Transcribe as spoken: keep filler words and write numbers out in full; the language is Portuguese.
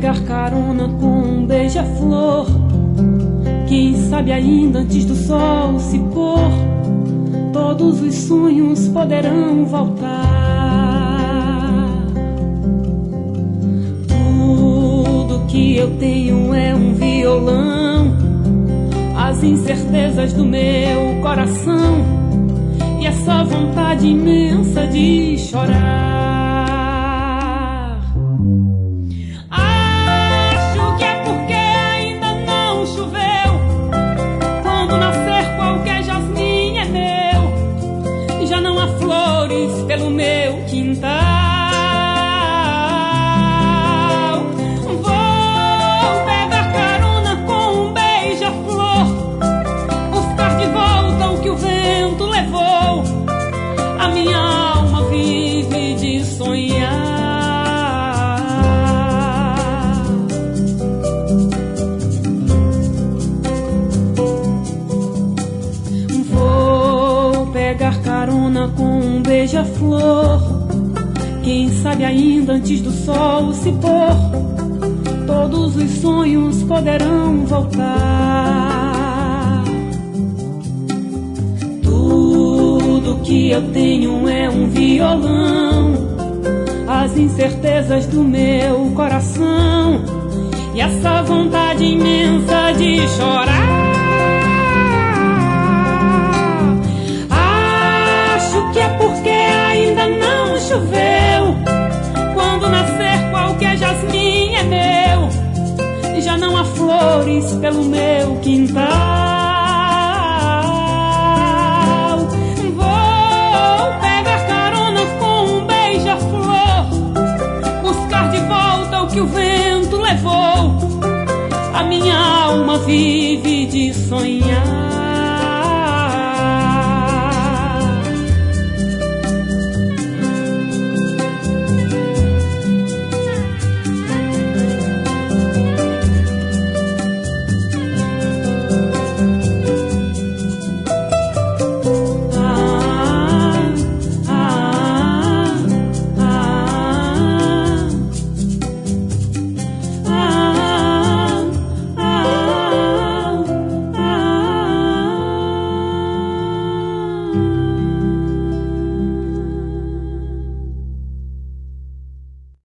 pegar carona com um beija-flor. Quem sabe ainda antes do sol se pôr, todos os sonhos poderão voltar. Tudo que eu tenho é um violão, as incertezas do meu coração e essa vontade imensa de chorar. Acho que é porque ainda não choveu. Quando nascer qualquer jasmim é meu. Já não há flores pelo meu quintal. Vou pegar carona com um beija-flor, buscar de volta o que o vento levou. A minha alma vive de sonhar. Vou pegar carona com um beija-flor. Quem sabe ainda antes do sol se pôr, todos os sonhos poderão voltar. Tudo que eu tenho é um violão, as incertezas do meu coração e essa vontade imensa de chorar. Acho que é porque ainda não choveu. Quando nascer qualquer jasmim é meu. Já não há flores pelo meu quintal. Vou pegar carona com um beija-flor, buscar de volta o que o vento levou. A minha alma vive de sonhar.